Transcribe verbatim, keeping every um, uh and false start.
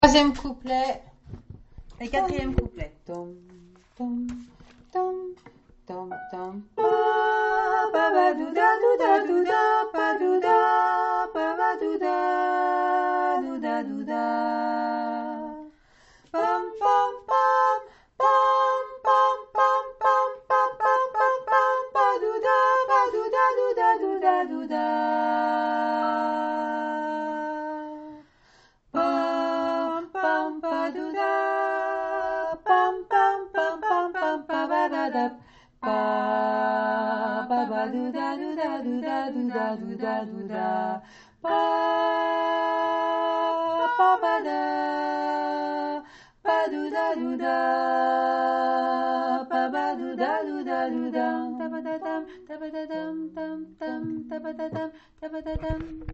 Troisième couplet. Et quatrième couplet. Tom, tom, tom, tom, tom. Pa pa ba dou da dou da dou da pa dou da pa ba dou da dou da dou da. Pam pam pam pam pam pam pam pam pam pam pam pa dou da pa dou da dou da dou da dou da. Pam pam pa dou da pam pam pam pam pam pa ba da da pa pa ba dou da dou da dou da dou da dou da dou da pa pa ba da pa dou da dou da pa ba dou da dou da dou da ta ba da dam ta ba da dam tam tam ta ba da dam ta ba da dam.